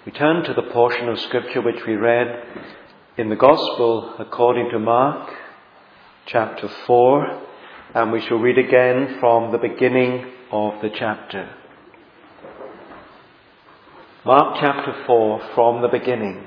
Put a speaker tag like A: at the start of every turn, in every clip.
A: We turn to the portion of Scripture which we read in the Gospel according to Mark, chapter 4, and we shall read again from the beginning of the chapter. Mark chapter 4, from the beginning.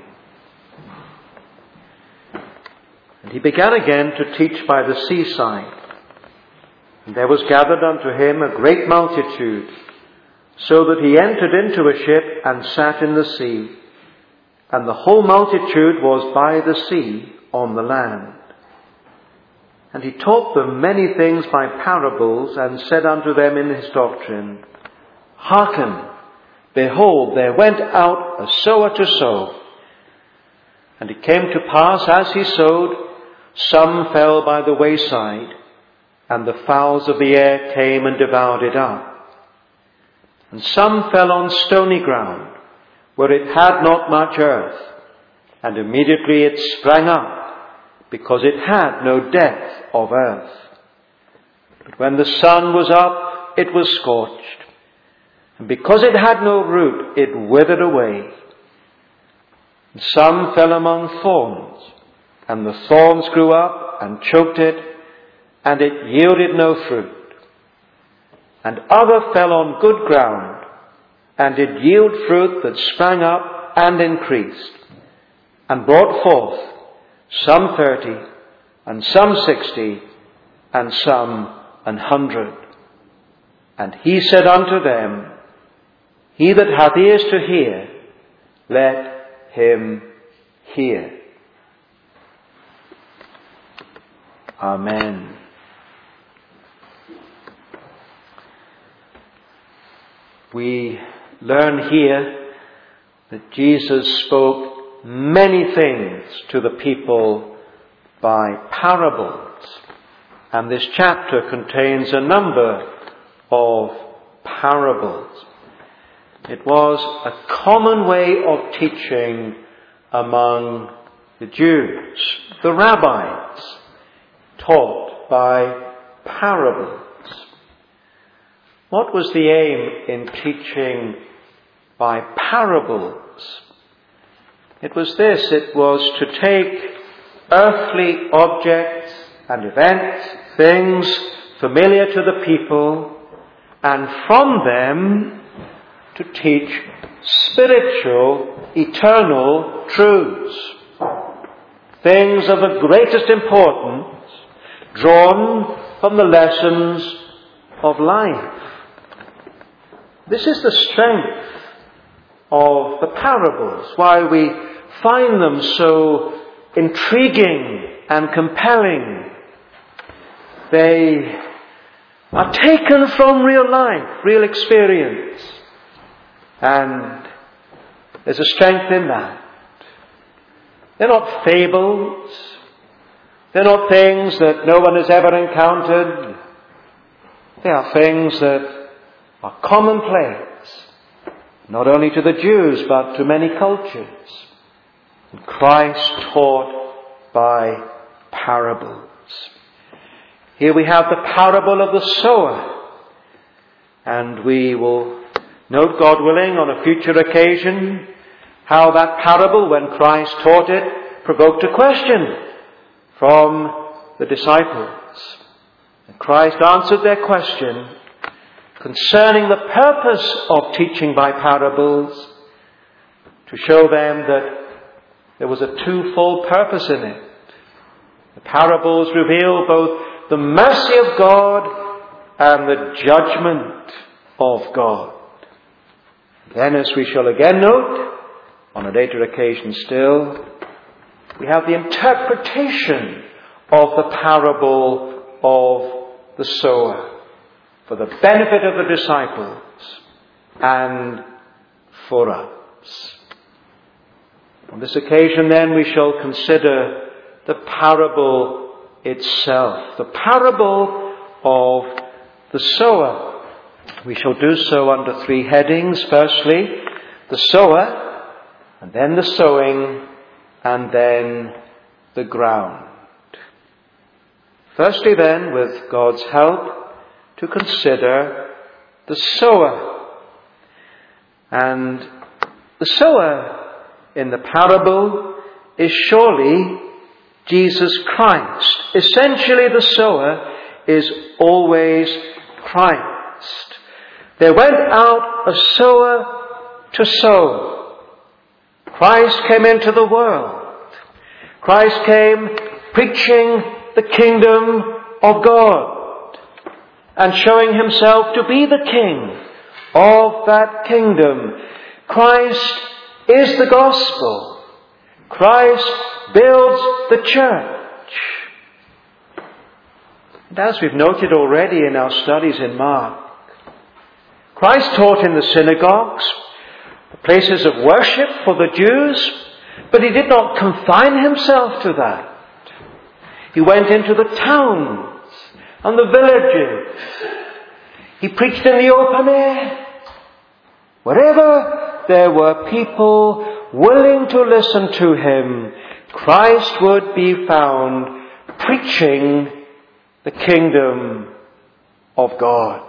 A: And he began again to teach by the seaside. And there was gathered unto him a great multitude, so that he entered into a ship and sat in the sea, and the whole multitude was by the sea on the land. And he taught them many things by parables, and said unto them in his doctrine, Hearken, behold, there went out a sower to sow. And it came to pass, as he sowed, some fell by the wayside, and the fowls of the air came and devoured it up. And some fell on stony ground, where it had not much earth, and immediately it sprang up, because it had no depth of earth. But when the sun was up, it was scorched, and because it had no root, it withered away. And some fell among thorns, and the thorns grew up and choked it, and it yielded no fruit. And other fell on good ground, and did yield fruit that sprang up and increased, and brought forth some 30, and some 60, and some 100. And he said unto them, He that hath ears to hear, let him hear. Amen. We learn here that Jesus spoke many things to the people by parables. And this chapter contains a number of parables. It was a common way of teaching among the Jews. The rabbis taught by parables. What was the aim in teaching by parables? It was this: it was to take earthly objects and events, things familiar to the people, and from them to teach spiritual, eternal truths. Things of the greatest importance, drawn from the lessons of life. This is the strength of the parables, why we find them so intriguing and compelling. They are taken from real life, real experience, and there's a strength in that. They're not fables. They're not things that no one has ever encountered. They are things that are commonplace, not only to the Jews, but to many cultures. And Christ taught by parables. Here we have the parable of the sower, and we will note, God willing, on a future occasion, how that parable, when Christ taught it, provoked a question from the disciples. And Christ answered their question concerning the purpose of teaching by parables, to show them that there was a twofold purpose in it. The parables reveal both the mercy of God and the judgment of God. Then, as we shall again note, on a later occasion still, we have the interpretation of the parable of the sower, for the benefit of the disciples and for us. On this occasion, then, we shall consider the parable itself, the parable of the sower. We shall do so under three headings. Firstly, the sower, and then the sowing, and then the ground. Firstly, then, with God's help, to consider the sower. And The sower in the parable is surely Jesus Christ. Essentially, the sower is always Christ. There went out a sower to sow. Christ came into the world. Christ came preaching the kingdom of God and showing himself to be the king of that kingdom. Christ is the gospel. Christ builds the church. And as we've noted already in our studies in Mark, Christ taught in the synagogues, the places of worship for the Jews, but he did not confine himself to that. He went into the towns and the villages. He preached in the open air. Wherever there were people willing to listen to him, Christ would be found preaching the kingdom of God.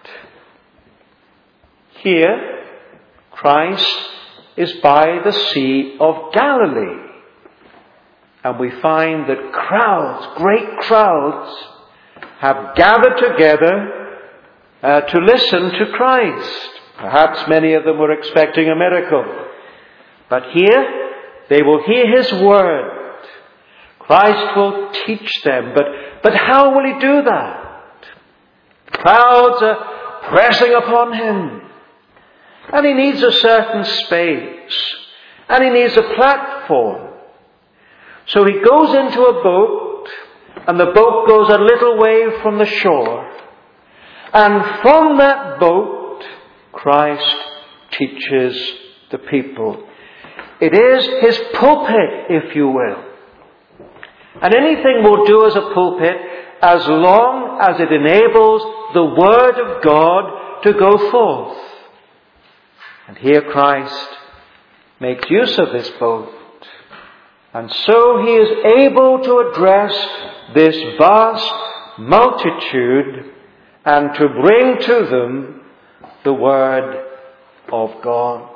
A: Here, Christ is by the Sea of Galilee. And we find that crowds, great crowds, have gathered together to listen to Christ. Perhaps many of them were expecting a miracle. But here, they will hear his word. Christ will teach them. But how will he do that? Crowds are pressing upon him. And he needs a certain space. And he needs a platform. So he goes into a boat, and the boat goes a little way from the shore. And from that boat, Christ teaches the people. It is his pulpit, if you will. And anything will do as a pulpit as long as it enables the Word of God to go forth. And here Christ makes use of this boat. And so he is able to address this vast multitude and to bring to them the Word of God.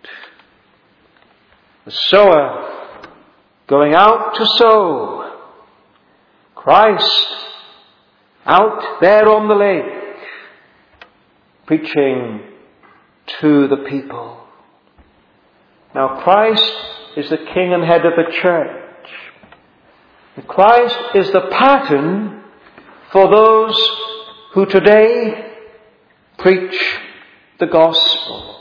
A: The sower going out to sow. Christ out there on the lake preaching to the people. Now Christ is the king and head of the church. And Christ is the pattern for those who today preach the gospel.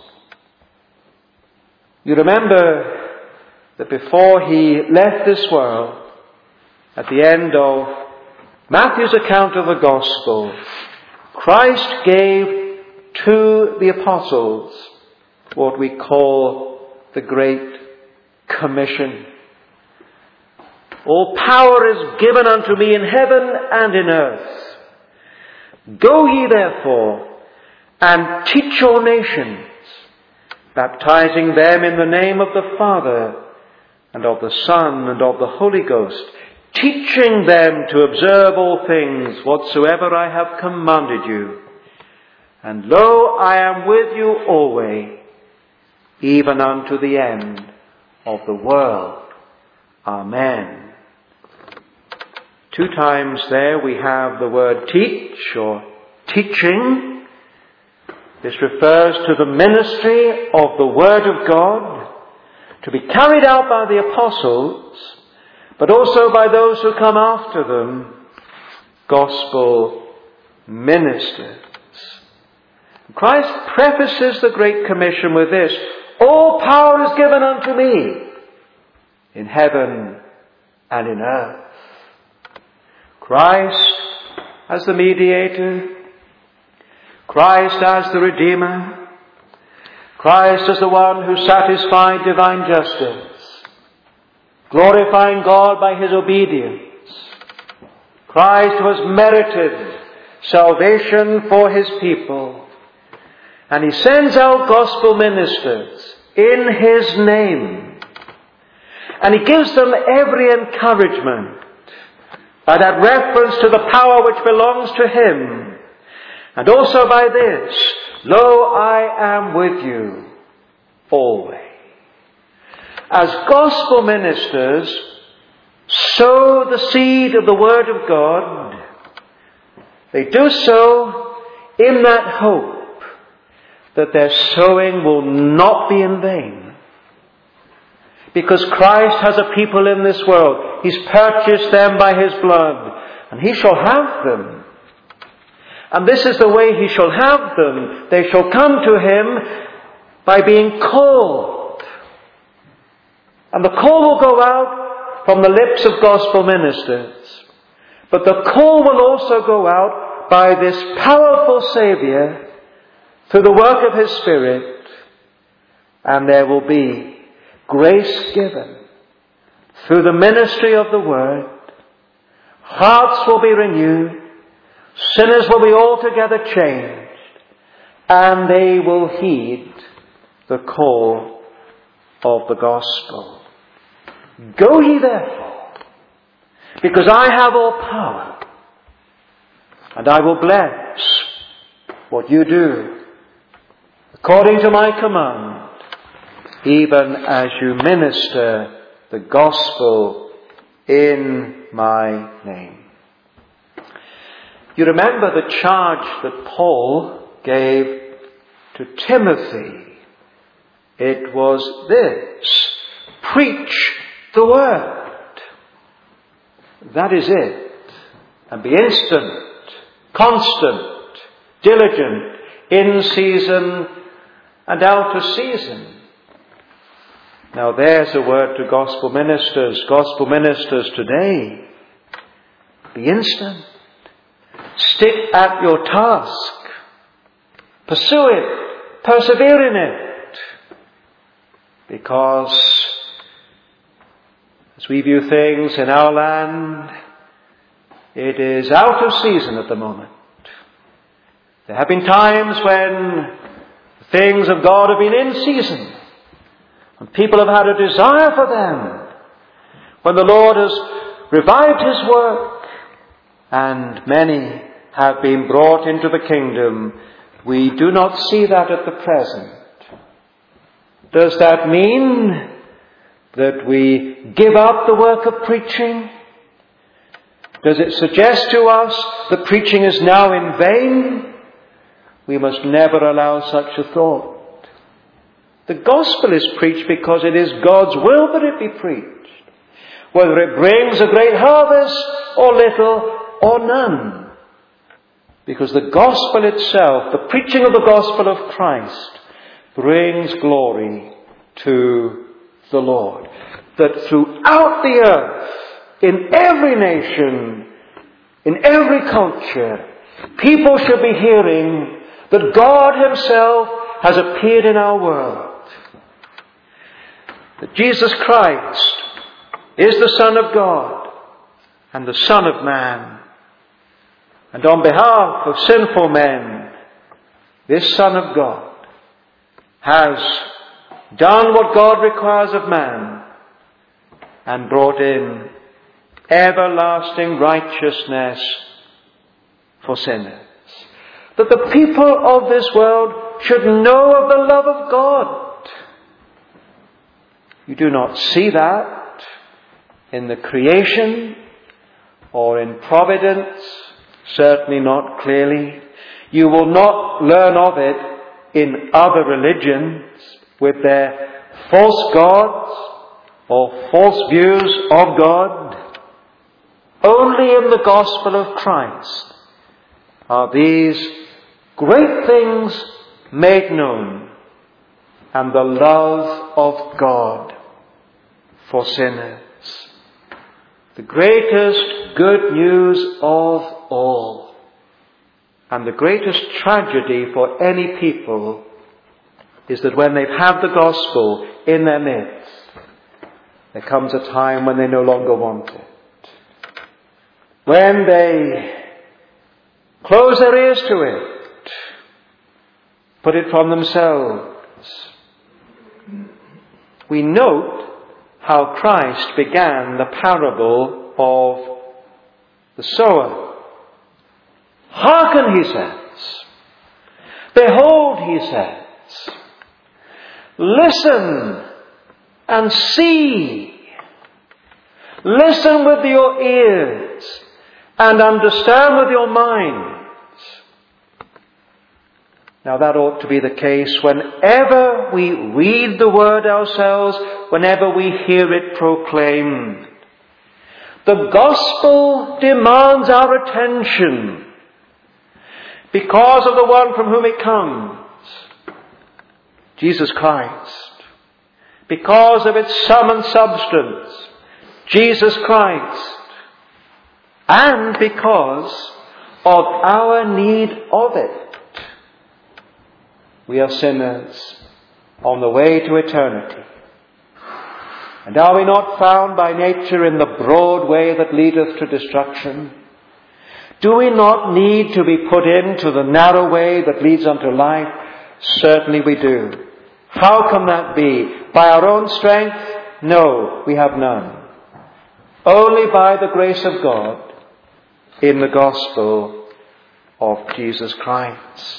A: You remember that before he left this world, at the end of Matthew's account of the gospel, Christ gave to the apostles what we call the Great Commission. All power is given unto me in heaven and in earth. Go ye therefore and teach all nations, baptizing them in the name of the Father and of the Son and of the Holy Ghost, teaching them to observe all things whatsoever I have commanded you. And lo, I am with you always, even unto the end of the world. Amen. 2 times there we have the word teach or teaching. This refers to the ministry of the Word of God to be carried out by the apostles, but also by those who come after them, gospel ministers. Christ prefaces the Great Commission with this: all power is given unto me in heaven and in earth. Christ as the mediator, Christ as the Redeemer, Christ as the one who satisfied divine justice, glorifying God by his obedience. Christ who has merited salvation for his people. And he sends out gospel ministers in his name. And he gives them every encouragement by that reference to the power which belongs to him. And also by this: lo, I am with you always. as gospel ministers, sow the seed of the Word of God. They do so in that hope that their sowing will not be in vain. Because Christ has a people in this world. He's purchased them by His blood, and He shall have them. And this is the way He shall have them. They shall come to Him by being called. And the call will go out from the lips of gospel ministers. But the call will also go out by this powerful Saviour through the work of His Spirit. And there will be grace given through the ministry of the Word. Hearts will be renewed. Sinners will be altogether changed. And they will heed the call of the gospel. Go ye therefore, because I have all power, and I will bless what you do according to my command, even as you minister the gospel in my name. You remember the charge that Paul gave to Timothy. It was this: preach the word. That is it. And be instant, constant, diligent, in season and out of season. Now there's a word to gospel ministers today. Be instant. Stick at your task. Pursue it. Persevere in it. Because as we view things in our land, it is out of season at the moment. There have been times when things of God have been in season, and people have had a desire for them, when the Lord has revived His work, and many have been brought into the kingdom. We do not see that at the present. Does that mean that we give up the work of preaching? Does it suggest to us that preaching is now in vain? We must never allow such a thought. The gospel is preached because it is God's will that it be preached, whether it brings a great harvest or little or none. Because the gospel itself, the preaching of the gospel of Christ, brings glory to the Lord. That throughout the earth, in every nation, in every culture, people should be hearing that God Himself has appeared in our world. That Jesus Christ is the Son of God and the Son of Man. And on behalf of sinful men, this Son of God has done what God requires of man and brought in everlasting righteousness for sinners. That the people of this world should know of the love of God. You do not see that in the creation or in providence, certainly not clearly. You will not learn of it in other religions with their false gods or false views of God. Only in the gospel of Christ are these great things made known, and the love of God for sinners. The greatest good news of all, and the greatest tragedy for any people, is that when they've had the gospel in their midst, there comes a time when they no longer want it. When they close their ears to it, put it from themselves. We note how Christ began the parable of the sower. Hearken, He says. Behold, He says. Listen, and see. Listen with your ears and understand with your minds. Now that ought to be the case whenever we read the Word ourselves, whenever we hear it proclaimed. The gospel demands our attention because of the one from whom it comes, Jesus Christ. Because of its sum and substance, Jesus Christ. And because of our need of it. We are sinners on the way to eternity. And are we not found by nature in the broad way that leadeth to destruction? Do we not need to be put into the narrow way that leads unto life? Certainly we do. How can that be? By our own strength? No, we have none. Only by the grace of God in the gospel of Jesus Christ.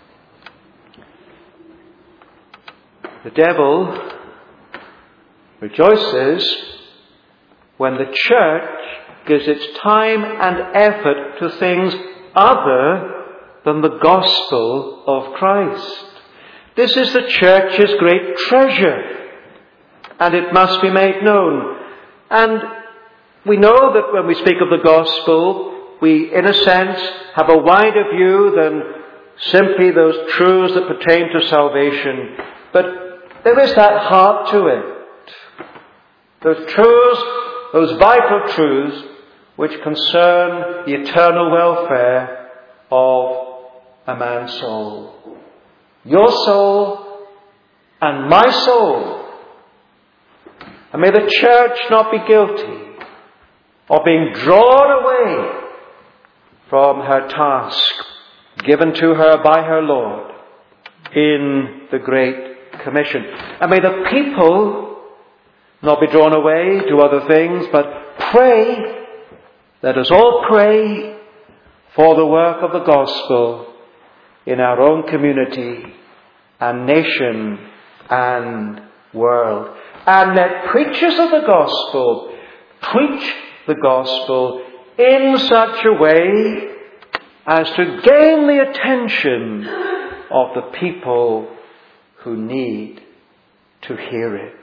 A: The devil rejoices when the church gives its time and effort to things other than the gospel of Christ. This is the church's great treasure, and it must be made known. And we know that when we speak of the gospel, we, in a sense, have a wider view than simply those truths that pertain to salvation. But there is that heart to it. Those truths, those vital truths, which concern the eternal welfare of a man's soul. Your soul and my soul. And may the church not be guilty of being drawn away from her task given to her by her Lord in the Great Commission. And may the people not be drawn away to other things, but pray. Let us all pray for the work of the gospel in our own community and nation and world. And let preachers of the gospel preach the gospel in such a way as to gain the attention of the people who need to hear it.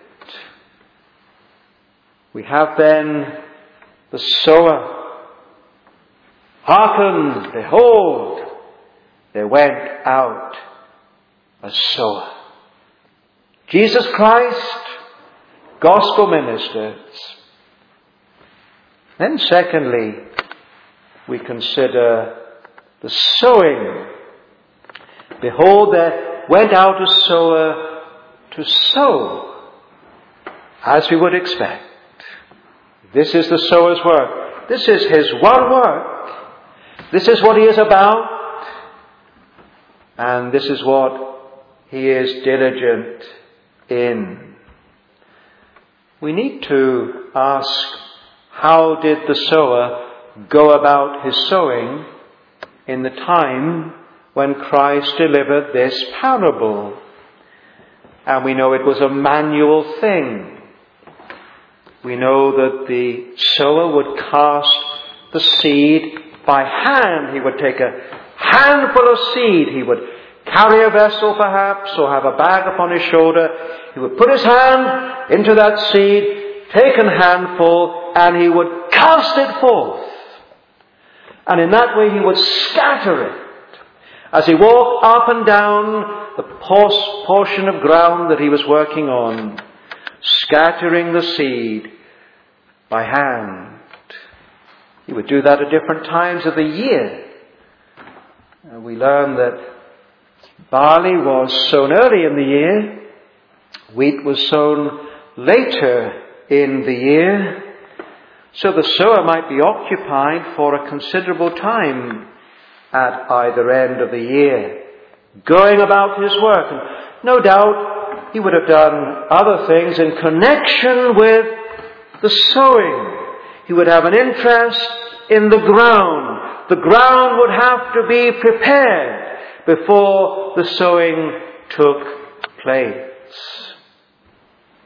A: We have then the sower. Hearken, behold, there went out a sower. Jesus Christ, gospel ministers. Then secondly, we consider the sowing. Behold, there went out a sower to sow, as we would expect. This is the sower's work. This is his one work. This is what he is about. And this is what he is diligent in. We need to ask, how did the sower go about his sowing in the time when Christ delivered this parable? And we know it was a manual thing. We know that the sower would cast the seed by hand. He would take a handful of seed. He would carry a vessel perhaps, or have a bag upon his shoulder. He would put his hand into that seed, take a handful, and he would cast it forth. And in that way he would scatter it. As he walked up and down the portion of ground that he was working on, scattering the seed by hand. He would do that at different times of the year. We learn that barley was sown early in the year. Wheat was sown later in the year. So the sower might be occupied for a considerable time at either end of the year, going about his work. And no doubt he would have done other things in connection with the sowing. He would have an interest in the ground. The ground would have to be prepared before the sowing took place.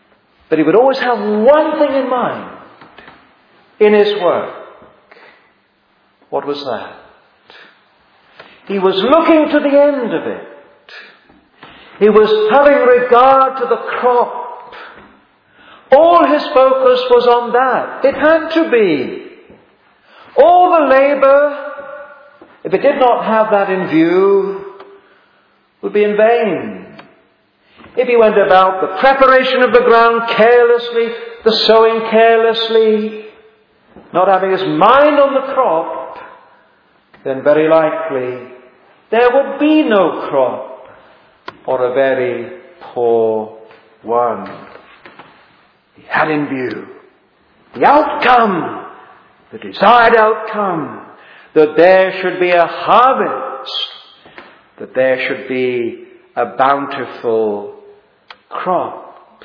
A: But he would always have one thing in mind in his work. What was that? He was looking to the end of it. He was having regard to the crop. All his focus was on that. It had to be. All the labour, if it did not have that in view, would be in vain. If he went about the preparation of the ground carelessly, the sowing carelessly, not having his mind on the crop, then very likely there would be no crop, or a very poor one. He had in view the outcome, the desired outcome, that there should be a harvest, that there should be a bountiful crop.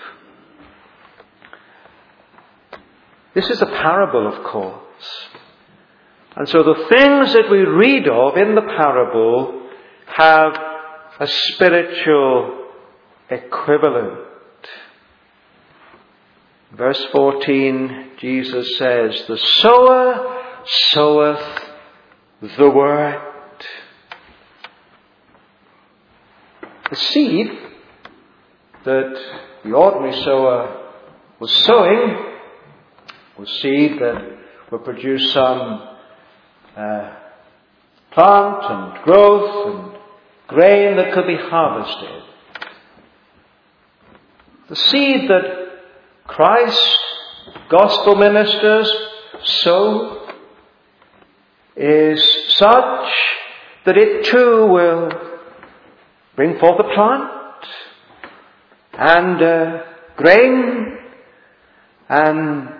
A: This is a parable, of course. And so the things that we read of in the parable have a spiritual equivalent. Verse 14, Jesus says, "The sower soweth the word." The seed that the ordinary sower was sowing was seed that would produce some plant and growth and grain that could be harvested. The seed that Christ, gospel ministers, sow is such that it too will bring forth a plant and grain, and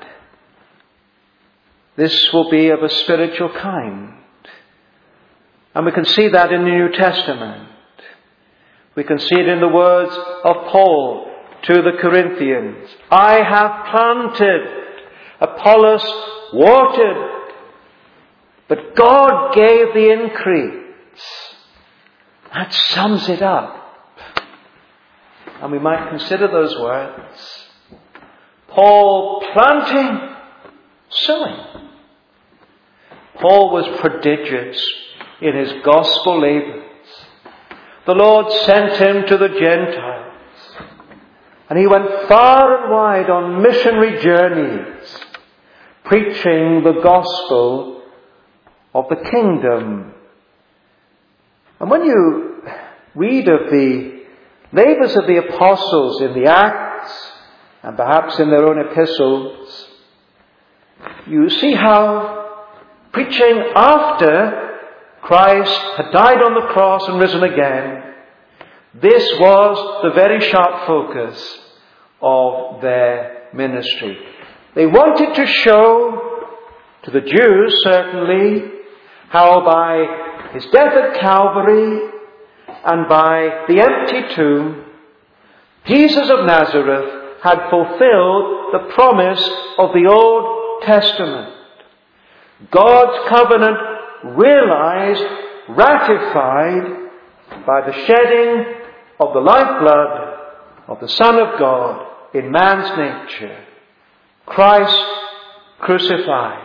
A: this will be of a spiritual kind. And we can see that in the New Testament. We can see it in the words of Paul to the Corinthians. "I have planted, Apollos watered, but God gave the increase." That sums it up. And we might consider those words. Paul planting, sowing. Paul was prodigious in his gospel labors. The Lord sent him to the Gentiles, and he went far and wide on missionary journeys, preaching the gospel of the kingdom. And when you read of the labors of the apostles in the Acts, and perhaps in their own epistles, you see how preaching after Christ had died on the cross and risen again, this was the very sharp focus of their ministry. They wanted to show to the Jews, certainly, how by his death at Calvary and by the empty tomb, Jesus of Nazareth had fulfilled the promise of the Old Testament. God's covenant realized, ratified by the shedding of the lifeblood of the Son of God in man's nature. Christ crucified.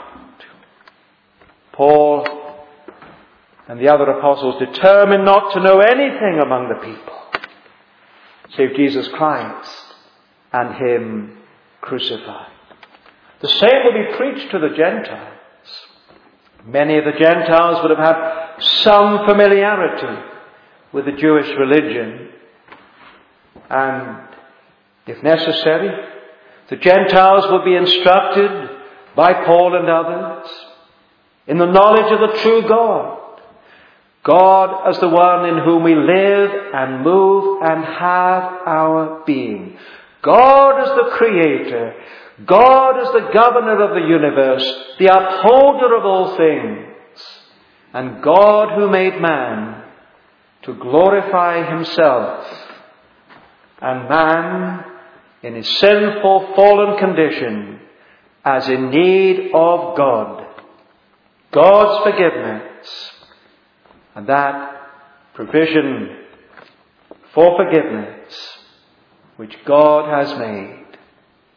A: Paul and the other apostles determined not to know anything among the people save Jesus Christ and Him crucified. The same will be preached to the Gentiles. Many of the Gentiles would have had some familiarity with the Jewish religion, and if necessary, the Gentiles would be instructed by Paul and others in the knowledge of the true God. God as the one in whom we live and move and have our being. God as the Creator. God as the Governor of the universe, the upholder of all things. And God who made man to glorify Himself. And man, in his sinful, fallen condition, as in need of God. God's forgiveness. And that provision for forgiveness which God has made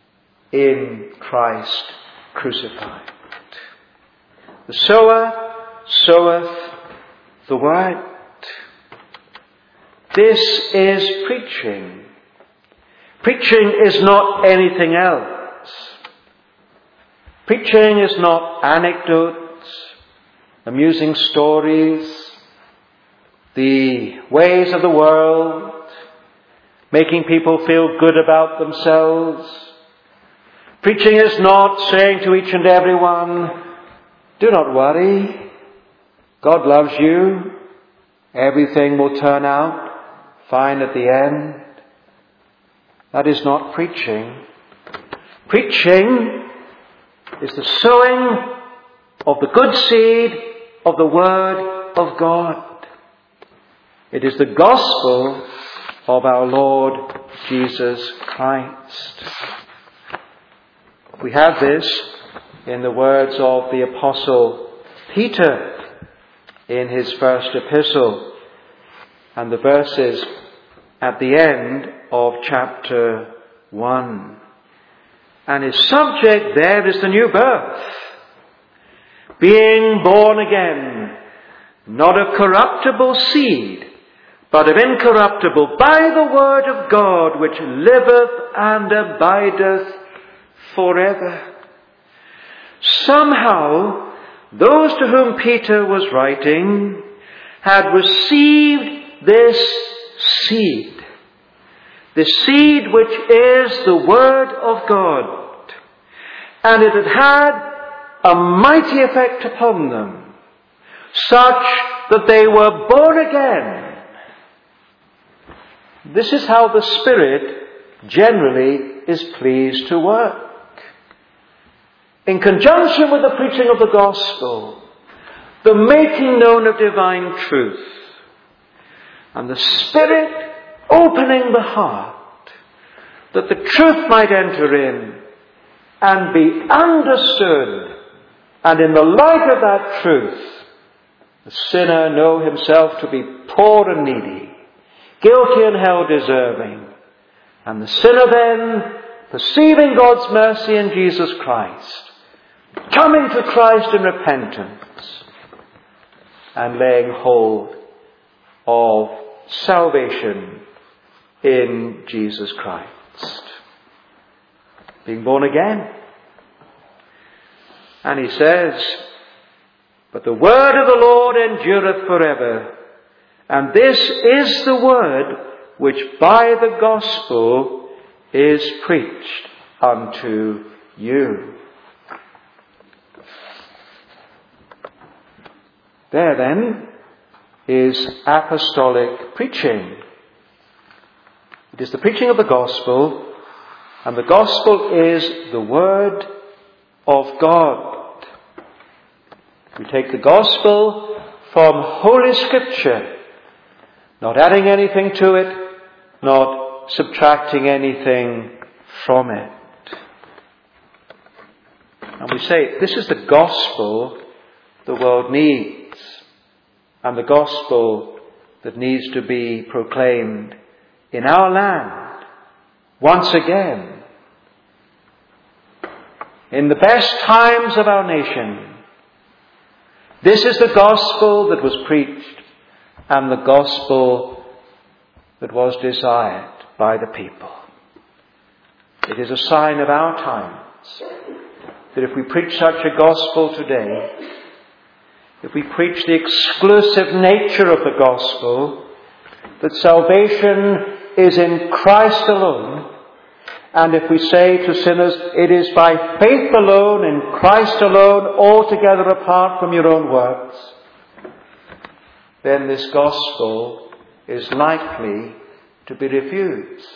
A: in Christ crucified. The sower soweth the word. This is preaching. Preaching is not anything else. Preaching is not anecdotes, amusing stories, the ways of the world, making people feel good about themselves. Preaching is not saying to each and every one, do not worry, God loves you, everything will turn out fine at the end. That is not preaching. Preaching is the sowing of the good seed of the Word of God. It is the gospel of our Lord Jesus Christ. We have this in the words of the Apostle Peter in his first epistle and the verses at the end of chapter 1. And his subject there is the new birth. Being born again, not of corruptible seed, but of incorruptible, by the word of God, which liveth and abideth forever. Somehow, those to whom Peter was writing had received this seed. The seed which is the Word of God. And it had had a mighty effect upon them, such that they were born again. This is how the Spirit generally is pleased to work. In conjunction with the preaching of the gospel, the making known of divine truth, and the Spirit opening the heart, that the truth might enter in and be understood, and in the light of that truth, the sinner know himself to be poor and needy, guilty and hell deserving, and the sinner then, perceiving God's mercy in Jesus Christ, coming to Christ in repentance, and laying hold of salvation in Jesus Christ. Being born again. And he says, but the word of the Lord endureth forever. And this is the word which by the gospel is preached unto you. There then is apostolic preaching. It is the preaching of the gospel, and the gospel is the word of God. We take the gospel from Holy Scripture, not adding anything to it, not subtracting anything from it. And we say, this is the gospel the world needs, and the gospel that needs to be proclaimed in our land once again. In the best times of our nation, this is the gospel that was preached and the gospel that was desired by the people. It is a sign of our times that if we preach such a gospel today, if we preach the exclusive nature of the gospel, that salvation is in Christ alone, and if we say to sinners, it is by faith alone, in Christ alone, altogether apart from your own works, then this gospel is likely to be refused.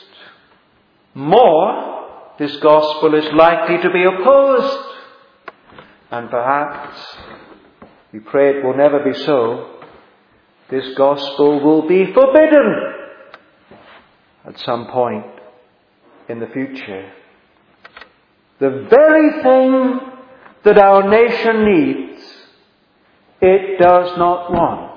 A: More, this gospel is likely to be opposed. And perhaps, we pray it will never be so, this gospel will be forbidden at some point in the future. The very thing that our nation needs, it does not want.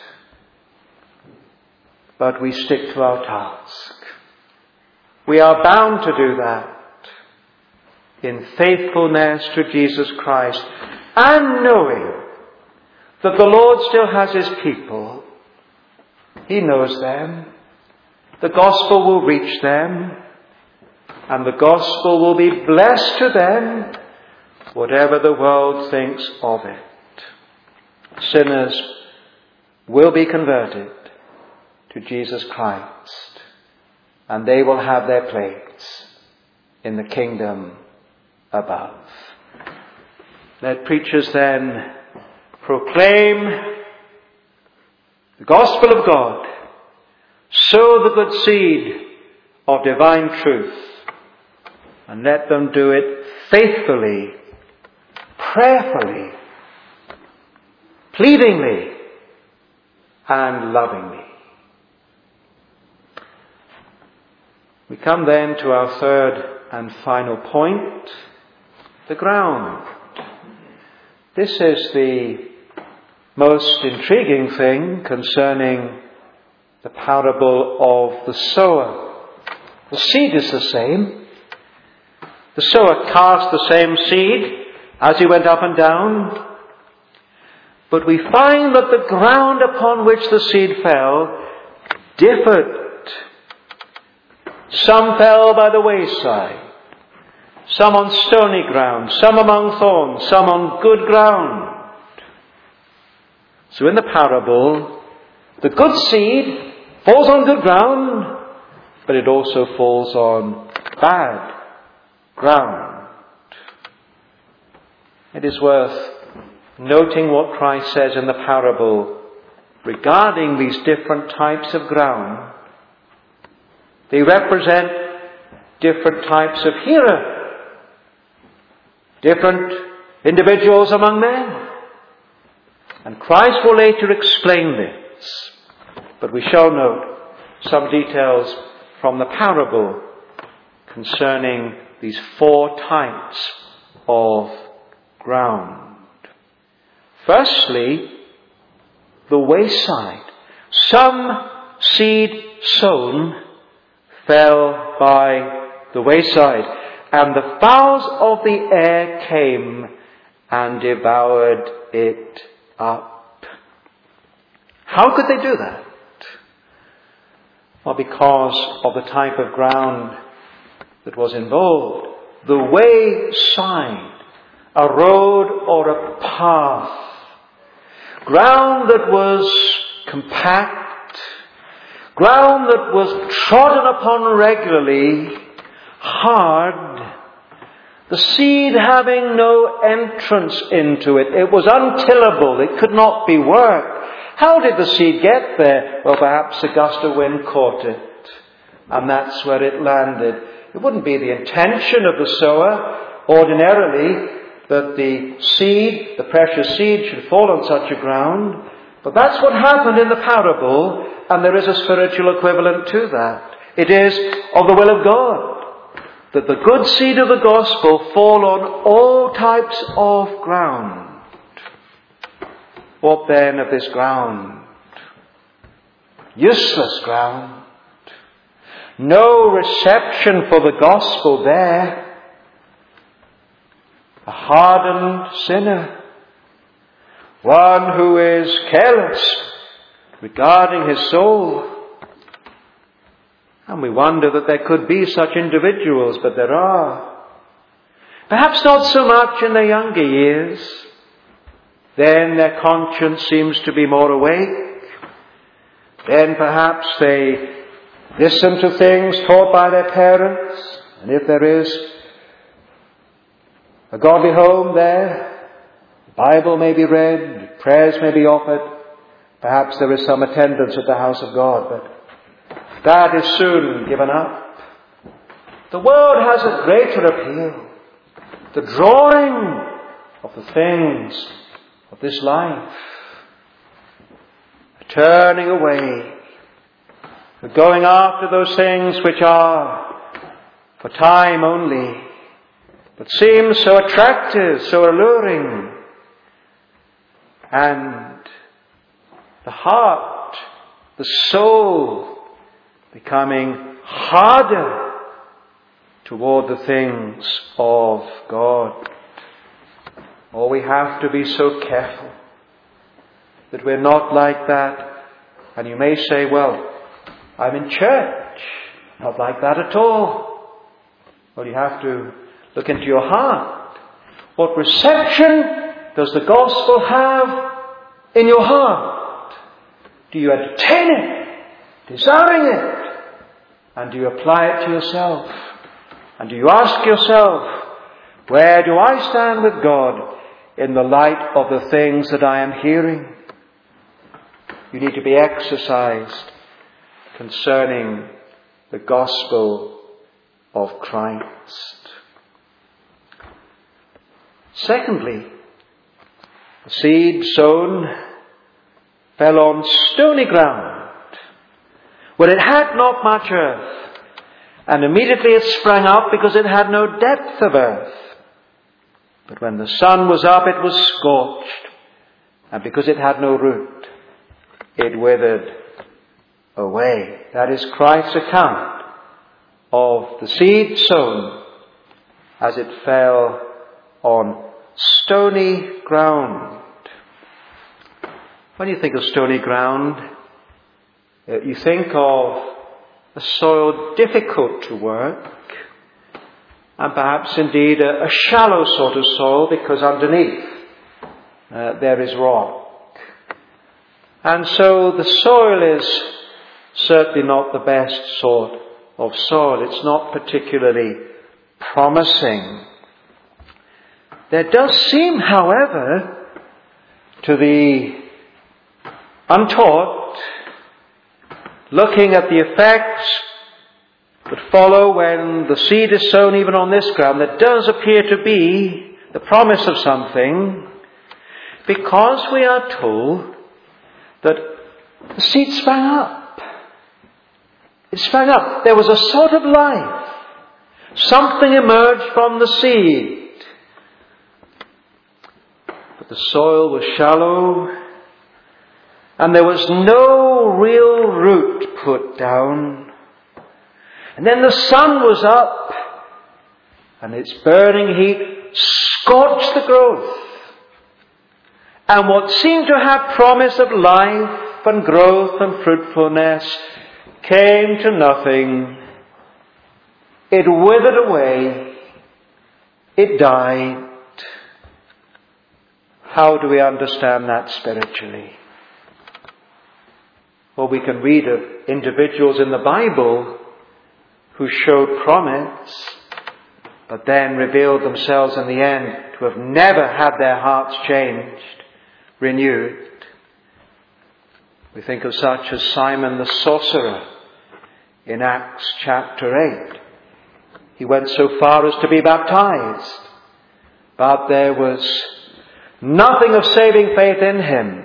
A: But we stick to our task. We are bound to do that. in faithfulness to Jesus Christ, and knowing that the Lord still has his people. He knows them. The gospel will reach them, and the gospel will be blessed to them, whatever the world thinks of it. Sinners will be converted to Jesus Christ, and they will have their place in the kingdom above. Let preachers then proclaim the gospel of God, sow the good seed of divine truth, and let them do it faithfully, prayerfully, pleadingly, and lovingly. We come then to our third and final point, the ground. This is the most intriguing thing concerning the parable of the sower. The seed is the same. The sower cast the same seed as he went up and down. But we find that the ground upon which the seed fell differed. Some fell by the wayside, some on stony ground, some among thorns, some on good ground. So in the parable, the good seed falls on good ground, but it also falls on bad ground. It is worth noting what Christ says in the parable regarding these different types of ground. They represent different types of hearer, different individuals among men. And Christ will later explain this. But we shall note some details from the parable concerning these four types of ground. Firstly, the wayside. Some seed sown fell by the wayside, and the fowls of the air came and devoured it up. How could they do that? Well, because of the type of ground that was involved. The wayside, a road or a path. Ground that was compact, ground that was trodden upon regularly, hard, the seed having no entrance into it. It was untillable. It could not be worked. How did the seed get there? Well, perhaps a gust of wind caught it, and that's where it landed. It wouldn't be the intention of the sower, ordinarily, that the seed, the precious seed, should fall on such a ground. But that's what happened in the parable, and there is a spiritual equivalent to that. It is of the will of God that the good seed of the gospel fall on all types of ground. What then of this ground? Useless ground. No reception for the gospel there. A hardened sinner. One who is careless regarding his soul. And we wonder that there could be such individuals, but there are. Perhaps not so much in their younger years. Then their conscience seems to be more awake. Then perhaps they listen to things taught by their parents. And if there is a godly home there, the Bible may be read, prayers may be offered. Perhaps there is some attendance at the house of God, but that is soon given up. The world has a greater appeal. The drawing of the things of this life. The turning away. The going after those things which are for time only, but seem so attractive, so alluring. And the heart, the soul, becoming harder toward the things of God. Oh, we have to be so careful that we're not like that. And you may say, well, I'm in church. Not like that at all. Well, you have to look into your heart. What reception does the gospel have in your heart? Do you entertain it, desiring it? And do you apply it to yourself? And do you ask yourself, where do I stand with God in the light of the things that I am hearing? You need to be exercised concerning the gospel of Christ. Secondly, the seed sown fell on stony ground, where it had not much earth, and immediately it sprang up because it had no depth of earth. But when the sun was up, it was scorched, and because it had no root, it withered away. That is Christ's account of the seed sown as it fell on stony ground. When you think of stony ground, you think of a soil difficult to work, and perhaps indeed a shallow sort of soil, because underneath there is rock. And so the soil is certainly not the best sort of soil. It's not particularly promising. There does seem, however, to the untaught, looking at the effects that follow when the seed is sown even on this ground, there does appear to be the promise of something, because we are told that the seed sprang up. It sprang up. There was a sort of life. Something emerged from the seed. But the soil was shallow, and there was no real root put down. And then the sun was up, and its burning heat scorched the growth. And what seemed to have promise of life and growth and fruitfulness came to nothing. It withered away. It died. How do we understand that spiritually? Well, we can read of individuals in the Bible who showed promise, but then revealed themselves in the end to have never had their hearts changed, renewed. We think of such as Simon the sorcerer in Acts chapter 8. He went so far as to be baptized, but there was nothing of saving faith in him.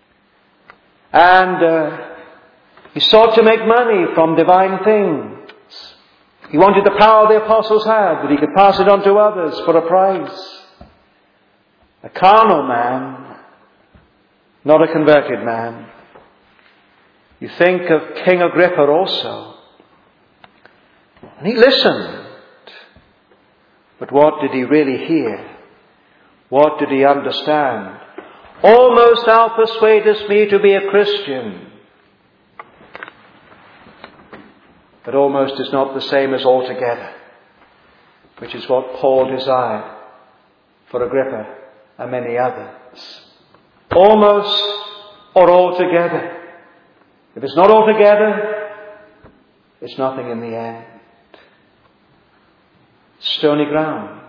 A: And he sought to make money from divine things. He wanted the power the apostles had, that he could pass it on to others for a price. A carnal man, not a converted man. You think of King Agrippa also. And he listened. But what did he really hear? What did he understand? Almost thou persuadest me to be a Christian. But almost is not the same as altogether, which is what Paul desired for Agrippa and many others. Almost or altogether. If it's not altogether, it's nothing in the end. Stony ground.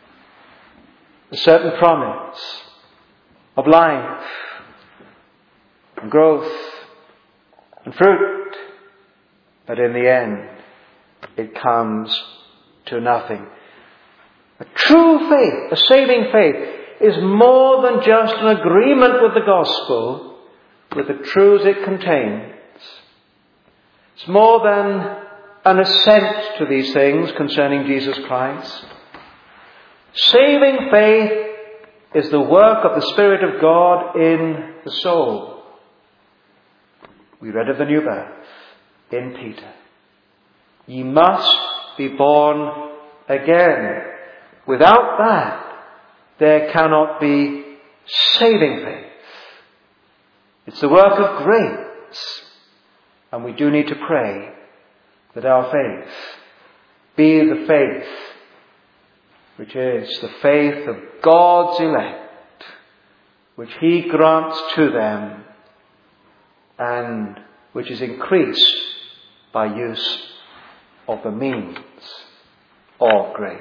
A: A certain promise of life and growth and fruit. But in the end, it comes to nothing. A true faith, a saving faith, is more than just an agreement with the gospel, with the truths it contains. It's more than an assent to these things concerning Jesus Christ. Saving faith is the work of the Spirit of God in the soul. We read of the new birth in Peter. Ye must be born again, without that, there cannot be saving faith. It's the work of grace. And we do need to pray that our faith be the faith which is the faith of God's elect, which He grants to them, and which is increased by use of the means of grace.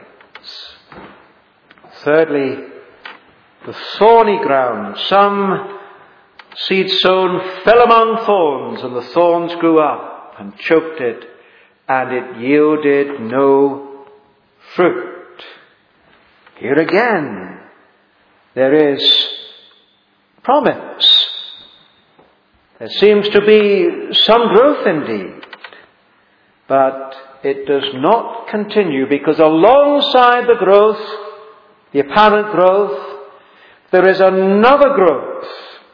A: Thirdly, the thorny ground. Some seed sown fell among thorns, and the thorns grew up and choked it, and it yielded no fruit. Here again, there is promise. There seems to be some growth indeed, but it does not continue, because alongside the growth, the apparent growth, there is another growth.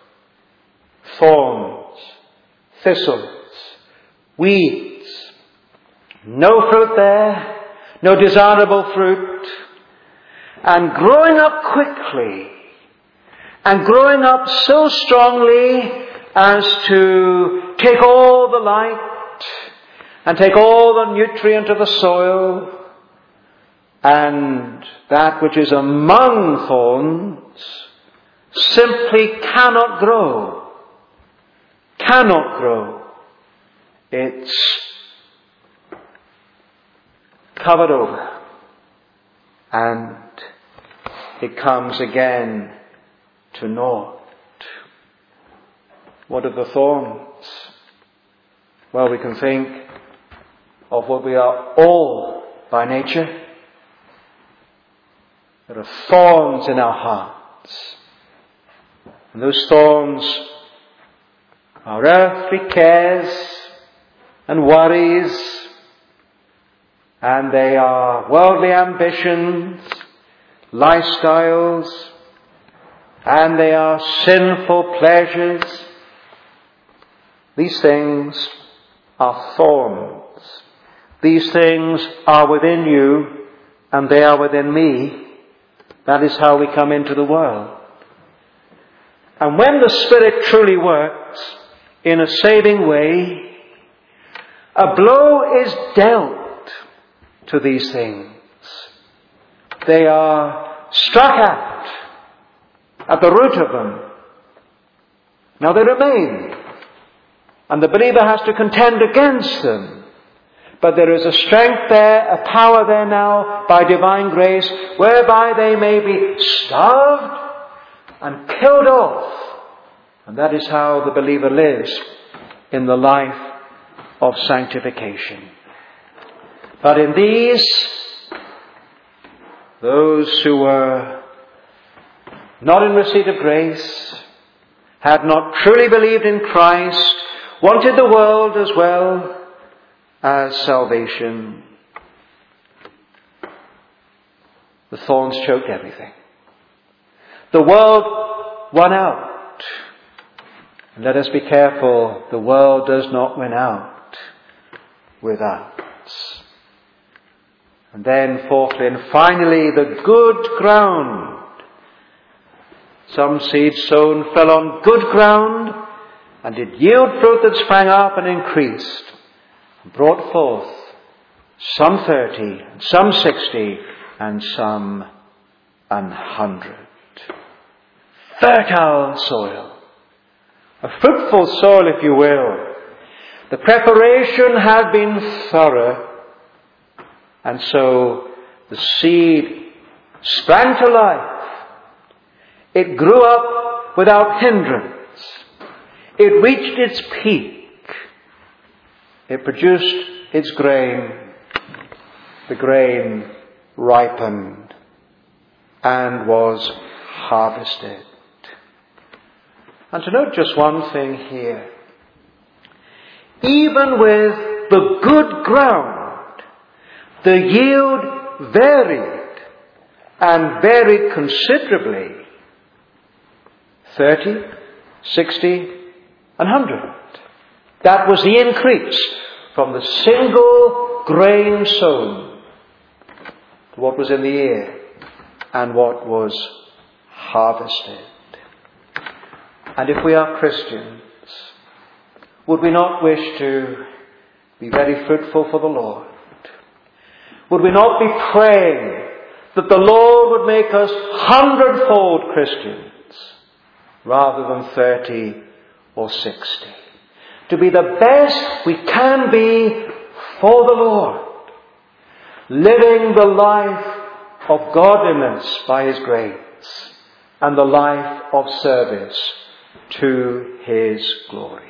A: Thorns, thistles, weeds. No fruit there, no desirable fruit. And growing up quickly, and growing up so strongly as to take all the light and take all the nutrient of the soil, and that which is among thorns simply cannot grow. Cannot grow. It's covered over, and it comes again to naught. What are the thorns? Well, we can think of what we are all by nature. There are thorns in our hearts. And those thorns are earthly cares and worries, and they are worldly ambitions, lifestyles, and they are sinful pleasures. These things are thorns. These things are within you, and they are within me. That is how we come into the world. And when the Spirit truly works in a saving way, a blow is dealt to these things. They are struck at the root of them. Now they remain, and the believer has to contend against them. But there is a strength there, a power there now, by divine grace, whereby they may be starved and killed off. And that is how the believer lives in the life of sanctification. But in these, those who were not in receipt of grace, had not truly believed in Christ, wanted the world as well as salvation, the thorns choked everything. The world won out. And let us be careful, the world does not win out with us. And then fourthly and finally, the good ground. Some seed sown fell on good ground, and did yield fruit that sprang up and increased, and brought forth some 30, some 60, and some 100. Fertile soil. A fruitful soil, if you will. The preparation had been thorough, and so the seed sprang to life. It grew up without hindrance. It reached its peak. It produced its grain. The grain ripened and was harvested. And to note just one thing here. Even with the good ground, the yield varied, and varied considerably. 30, 60, and 100. That was the increase from the single grain sown. to what was in the ear and what was harvested. And if we are Christians, would we not wish to be very fruitful for the Lord? Would we not be praying that the Lord would make us 100-fold Christians rather than 30 or 60? To be the best we can be for the Lord, living the life of godliness by His grace and the life of service to His glory.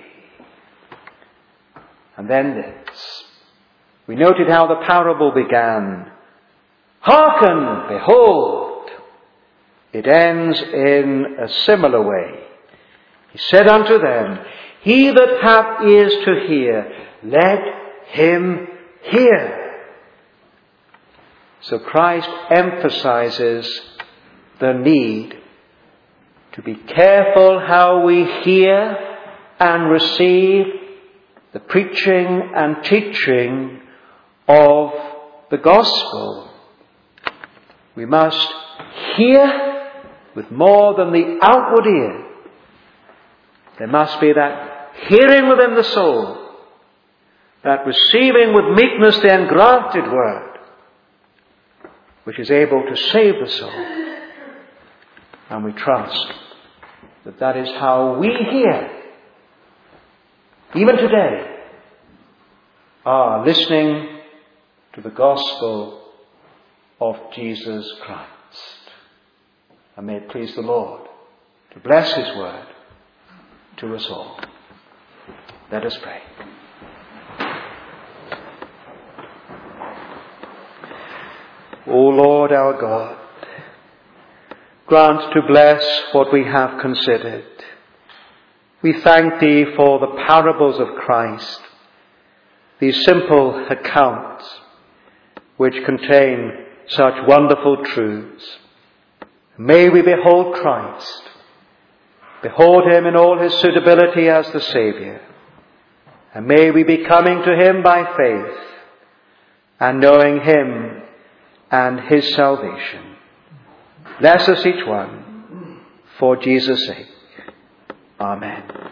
A: And then this. We noted how the parable began. Hearken, behold. It ends in a similar way. He said unto them, He that hath ears to hear, let him hear. So Christ emphasizes the need to be careful how we hear and receive the preaching and teaching of the gospel. We must hear with more than the outward ear. There must be that hearing within the soul, that receiving with meekness the engrafted word, which is able to save the soul. And we trust that that is how we hear, even today, are listening to the gospel of Jesus Christ. And may it please the Lord to bless His word to us all. Let us pray. O Lord our God, grant to bless what we have considered. We thank Thee for the parables of Christ, these simple accounts which contain such wonderful truths. May we behold Christ, behold Him in all His suitability as the Saviour, and may we be coming to Him by faith and knowing Him and His salvation. Bless us each one for Jesus' sake. Amen.